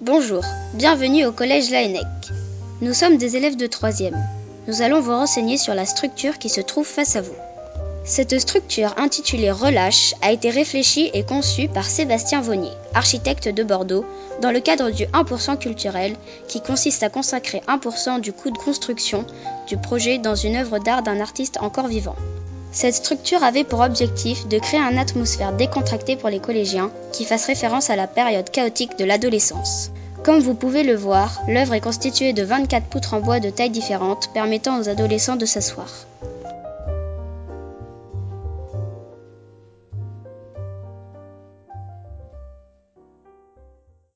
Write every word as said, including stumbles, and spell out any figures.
Bonjour, bienvenue au collège Laennec. Nous sommes des élèves de troisième. Nous allons vous renseigner sur la structure qui se trouve face à vous. Cette structure intitulée Relâche a été réfléchie et conçue par Sébastien Vonnier, architecte de Bordeaux, dans le cadre du un pour cent culturel qui consiste à consacrer un pour cent du coût de construction du projet dans une œuvre d'art d'un artiste encore vivant. Cette structure avait pour objectif de créer une atmosphère décontractée pour les collégiens qui fasse référence à la période chaotique de l'adolescence. Comme vous pouvez le voir, l'œuvre est constituée de vingt-quatre poutres en bois de tailles différentes permettant aux adolescents de s'asseoir.